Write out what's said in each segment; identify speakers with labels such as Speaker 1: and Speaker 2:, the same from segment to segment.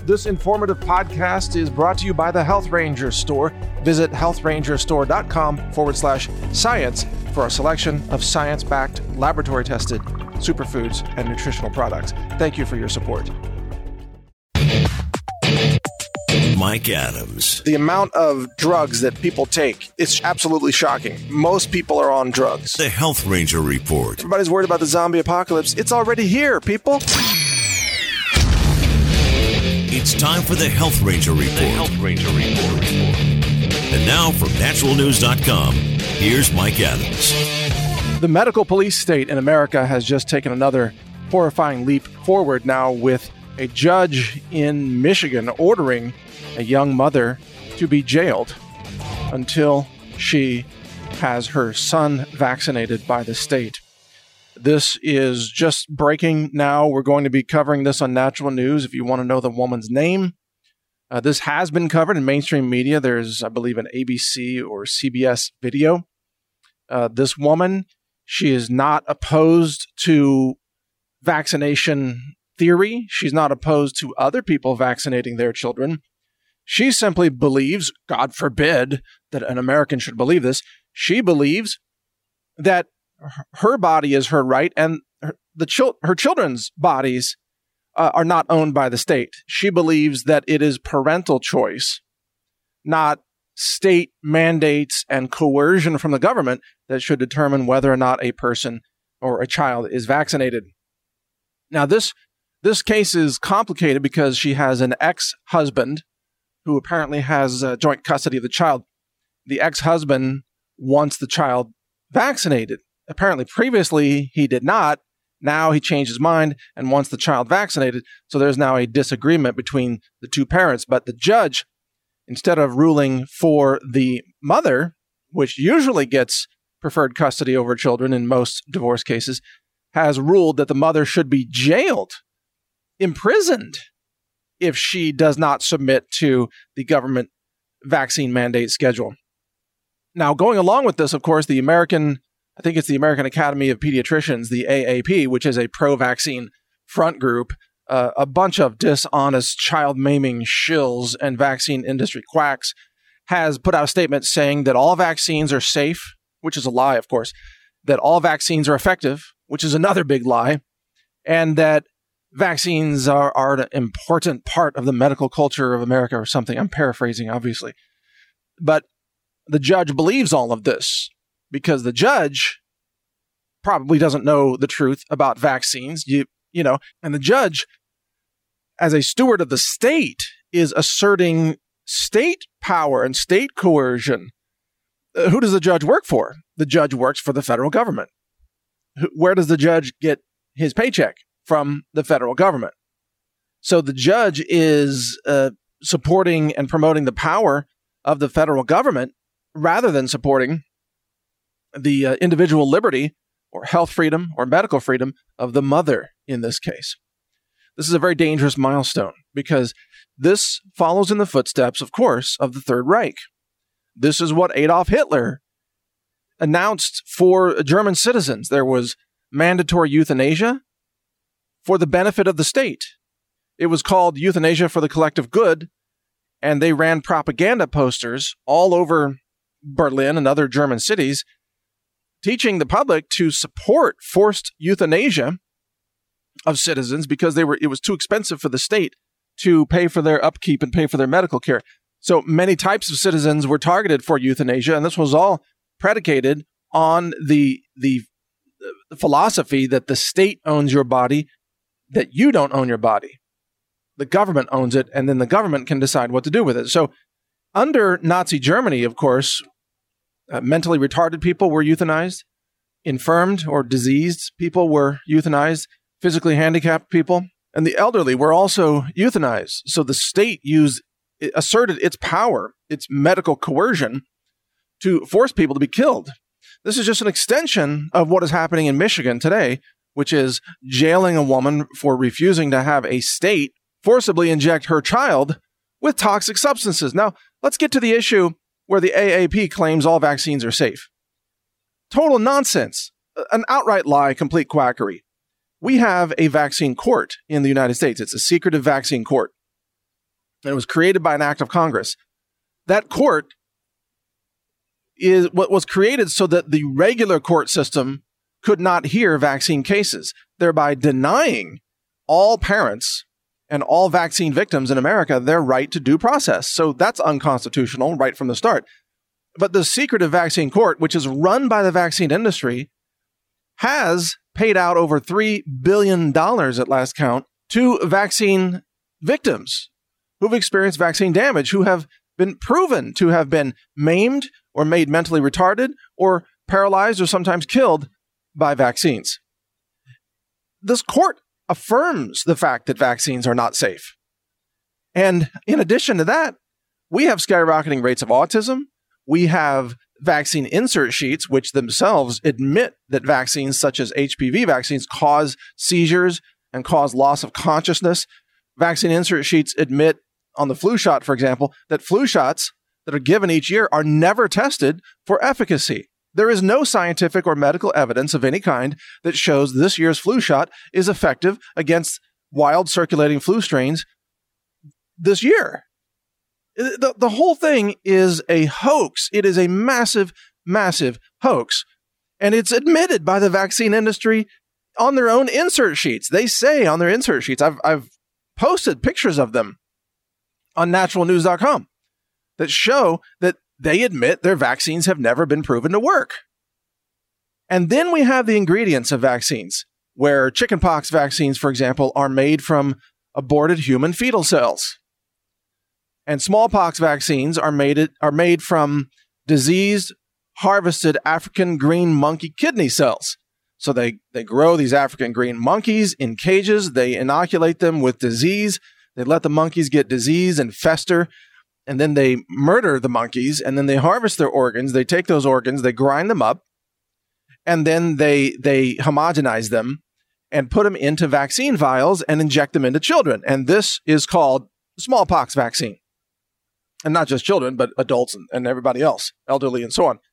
Speaker 1: This informative podcast is brought to you by the Health Ranger Store. Visit healthrangerstore.com/science for a selection of science-backed, laboratory-tested superfoods and nutritional products. Thank you for your support.
Speaker 2: Mike Adams.
Speaker 1: The amount of drugs that people take is absolutely shocking. Most people are on drugs.
Speaker 2: The Health Ranger Report.
Speaker 1: Everybody's worried about the zombie apocalypse. It's already here, people.
Speaker 2: It's time for the Health Ranger Report. The Health Ranger Report. And now from naturalnews.com, here's Mike Adams.
Speaker 1: The medical police state in America has just taken another horrifying leap forward now with a judge in Michigan ordering a young mother to be jailed until she has her son vaccinated by the state. This is just breaking now. We're going to be covering this on Natural News if you want to know the woman's name. This has been covered in mainstream media. There's, I believe, an ABC or CBS video. This woman, she is not opposed to vaccination theory. She's not opposed to other people vaccinating their children. She simply believes, God forbid that an American should believe this, she believes that her body is her right and her children's bodies are not owned by the state. She believes that it is parental choice, not state mandates and coercion from the government that should determine whether or not a person or a child is vaccinated. Now, this case is complicated because she has an ex-husband who apparently has joint custody of the child. The ex-husband wants the child vaccinated. Apparently, previously, he did not. Now he changed his mind and wants the child vaccinated. So there's now a disagreement between the two parents. But the judge, instead of ruling for the mother, which usually gets preferred custody over children in most divorce cases, has ruled that the mother should be jailed, imprisoned, if she does not submit to the government vaccine mandate schedule. Now, going along with this, of course, the American Academy of Pediatricians, the AAP, which is a pro-vaccine front group, a bunch of dishonest, child-maiming shills and vaccine industry quacks, has put out a statement saying that all vaccines are safe, which is a lie, of course, that all vaccines are effective, which is another big lie, and that vaccines are an important part of the medical culture of America or something. I'm paraphrasing, obviously. But the judge believes all of this because the judge probably doesn't know the truth about vaccines, and the judge, as a steward of the state, is asserting state power and state coercion. Who does the judge work for? The judge works for the federal government. Where does the judge get his paycheck? From the federal government. So the judge is supporting and promoting the power of the federal government rather than supporting the individual liberty or health freedom or medical freedom of the mother in this case. This is a very dangerous milestone because this follows in the footsteps, of course, of the Third Reich. This is what Adolf Hitler announced for German citizens. There was mandatory euthanasia for the benefit of the state. It was called Euthanasia for the Collective Good, and they ran propaganda posters all over Berlin and other German cities teaching the public to support forced euthanasia of citizens because it was too expensive for the state to pay for their upkeep and pay for their medical care. So many types of citizens were targeted for euthanasia, and this was all predicated on the philosophy that the state owns your body, that you don't own your body. The government owns it, and then the government can decide what to do with it. So under Nazi Germany, of course, mentally retarded people were euthanized, infirmed or diseased people were euthanized, physically handicapped people, and the elderly were also euthanized. So the state asserted its power, its medical coercion, to force people to be killed. This is just an extension of what is happening in Michigan today, which is jailing a woman for refusing to have a state forcibly inject her child with toxic substances. Now, let's get to the issue where the AAP claims all vaccines are safe. Total nonsense. An outright lie, complete quackery. We have a vaccine court in the United States. It's a secretive vaccine court. And it was created by an act of Congress. That court is what was created so that the regular court system could not hear vaccine cases, thereby denying all parents and all vaccine victims in America their right to due process. So that's unconstitutional right from the start. But the secretive vaccine court, which is run by the vaccine industry, has paid out over $3 billion at last count to vaccine victims who've experienced vaccine damage, who have been proven to have been maimed or made mentally retarded or paralyzed or sometimes killed by vaccines. This court affirms the fact that vaccines are not safe. And in addition to that, we have skyrocketing rates of autism. We have vaccine insert sheets, which themselves admit that vaccines such as HPV vaccines cause seizures and cause loss of consciousness. Vaccine insert sheets admit on the flu shot, for example, that flu shots that are given each year are never tested for efficacy. There is no scientific or medical evidence of any kind that shows this year's flu shot is effective against wild circulating flu strains this year. The whole thing is a hoax. It is a massive, massive hoax. And it's admitted by the vaccine industry on their own insert sheets. They say on their insert sheets, I've posted pictures of them on naturalnews.com that show that they admit their vaccines have never been proven to work. And then we have the ingredients of vaccines, where chickenpox vaccines, for example, are made from aborted human fetal cells. And smallpox vaccines are made from diseased, harvested African green monkey kidney cells. So they grow these African green monkeys in cages. They inoculate them with disease. They let the monkeys get disease and fester. And then they murder the monkeys. And then they harvest their organs. They take those organs, they grind them up. And then they homogenize them and put them into vaccine vials and inject them into children. And this is called smallpox vaccine. And not just children, but adults and everybody else, elderly and so on.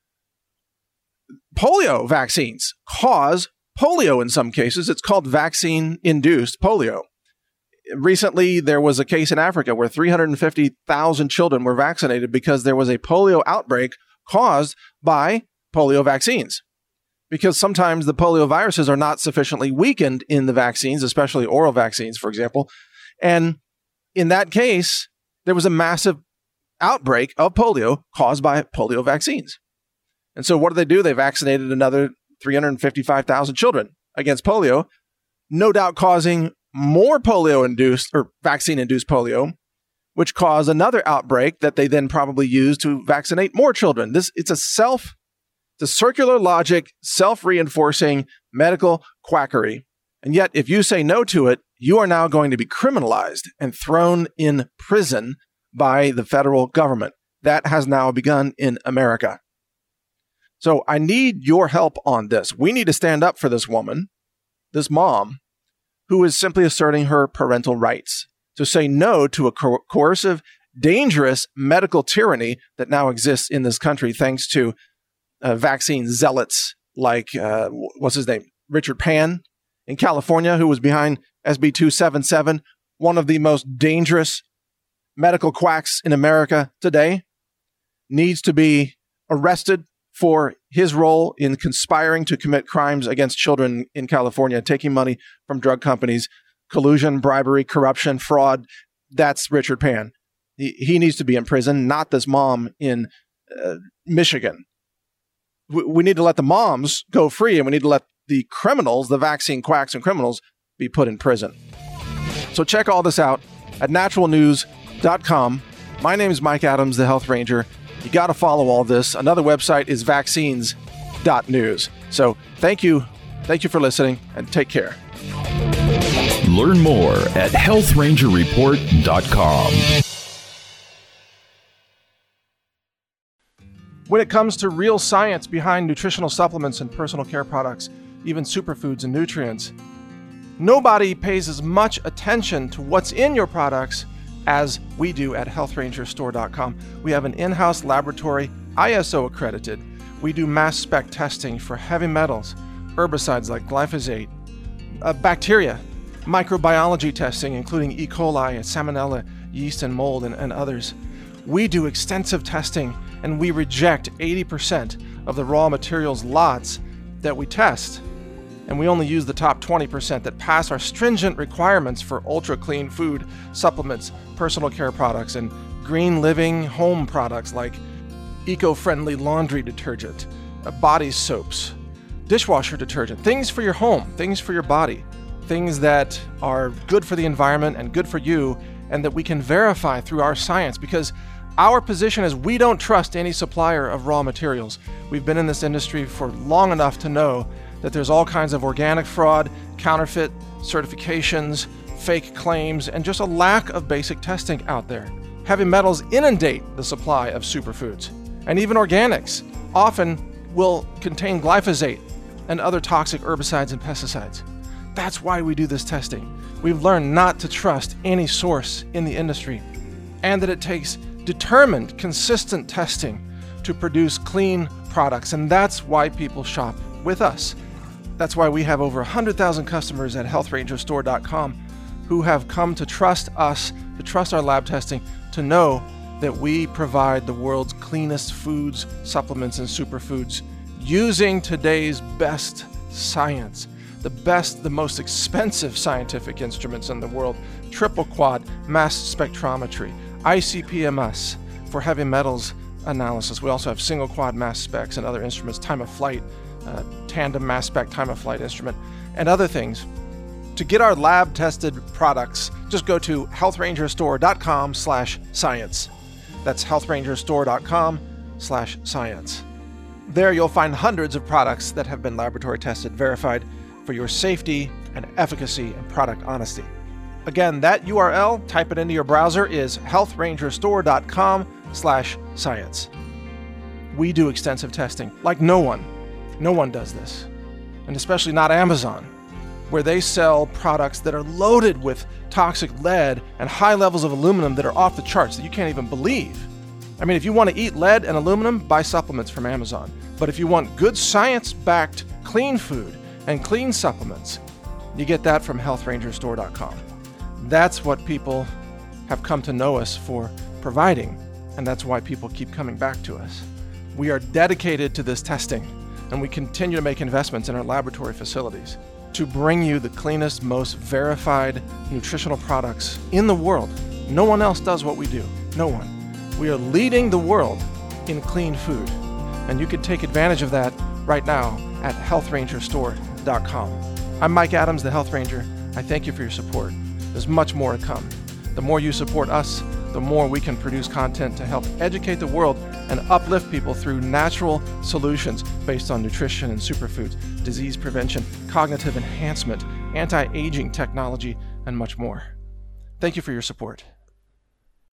Speaker 1: Polio vaccines cause polio in some cases. It's called vaccine-induced polio. Recently, there was a case in Africa where 350,000 children were vaccinated because there was a polio outbreak caused by polio vaccines. Because sometimes the polio viruses are not sufficiently weakened in the vaccines, especially oral vaccines, for example. And in that case, there was a massive outbreak of polio caused by polio vaccines. And so what do? They vaccinated another 355,000 children against polio, no doubt causing more polio-induced or vaccine-induced polio, which caused another outbreak that they then probably used to vaccinate more children. It's a circular logic, self-reinforcing medical quackery. And yet, if you say no to it, you are now going to be criminalized and thrown in prison by the federal government. That has now begun in America. So I need your help on this. We need to stand up for this woman, this mom, who is simply asserting her parental rights to say no to a coercive, dangerous medical tyranny that now exists in this country thanks to vaccine zealots like, what's his name? Richard Pan in California, who was behind SB 277, one of the most dangerous medical quacks in America today, needs to be arrested for his role in conspiring to commit crimes against children in California, taking money from drug companies, collusion, bribery, corruption, fraud. That's Richard Pan. He needs to be in prison, not this mom in Michigan. We need to let the moms go free, and we need to let the criminals, the vaccine quacks and criminals, be put in prison. So check all this out at naturalnews.com. My name is Mike Adams, the Health Ranger. You got to follow all this. Another website is vaccines.news. So thank you for listening, and take care.
Speaker 3: Learn more at healthrangerreport.com.
Speaker 1: When it comes to real science behind nutritional supplements and personal care products, even superfoods and nutrients, nobody pays as much attention to what's in your products as we do at healthrangerstore.com. We have an in-house laboratory, ISO accredited. We do mass spec testing for heavy metals, herbicides like glyphosate, bacteria, microbiology testing, including E. coli, salmonella, yeast, and mold, and others. We do extensive testing, and we reject 80% of the raw materials lots that we test. And we only use the top 20% that pass our stringent requirements for ultra-clean food, supplements, personal care products, and green living home products like eco-friendly laundry detergent, body soaps, dishwasher detergent, things for your home, things for your body, things that are good for the environment and good for you, and that we can verify through our science, because our position is we don't trust any supplier of raw materials. We've been in this industry for long enough to know that there's all kinds of organic fraud, counterfeit certifications, fake claims, and just a lack of basic testing out there. Heavy metals inundate the supply of superfoods, and even organics often will contain glyphosate and other toxic herbicides and pesticides. That's why we do this testing. We've learned not to trust any source in the industry, and that it takes determined, consistent testing to produce clean products, and that's why people shop with us. That's why we have over 100,000 customers at healthrangerstore.com who have come to trust us, to trust our lab testing, to know that we provide the world's cleanest foods, supplements, and superfoods using today's best science, the best, the most expensive scientific instruments in the world, triple quad mass spectrometry, ICP-MS for heavy metals analysis. We also have single quad mass specs and other instruments, time of flight, tandem mass spec time of flight instrument, and other things. To get our lab tested products, just go to healthrangerstore.com/science. That's healthrangerstore.com/science. There you'll find hundreds of products that have been laboratory tested, verified for your safety and efficacy and product honesty. Again, that URL, type it into your browser, is healthrangerstore.com/science. We do extensive testing like no one. No one does this. And especially not Amazon, where they sell products that are loaded with toxic lead and high levels of aluminum that are off the charts that you can't even believe. I mean, if you want to eat lead and aluminum, buy supplements from Amazon. But if you want good science-backed clean food and clean supplements, you get that from healthrangerstore.com. That's what people have come to know us for providing, and that's why people keep coming back to us. We are dedicated to this testing, and we continue to make investments in our laboratory facilities to bring you the cleanest, most verified nutritional products in the world. No one else does what we do. No one. We are leading the world in clean food, and you can take advantage of that right now at healthrangerstore.com. I'm Mike Adams, the Health Ranger. I thank you for your support. There's much more to come. The more you support us, the more we can produce content to help educate the world and uplift people through natural solutions based on nutrition and superfoods, disease prevention, cognitive enhancement, anti-aging technology, and much more. Thank you for your support.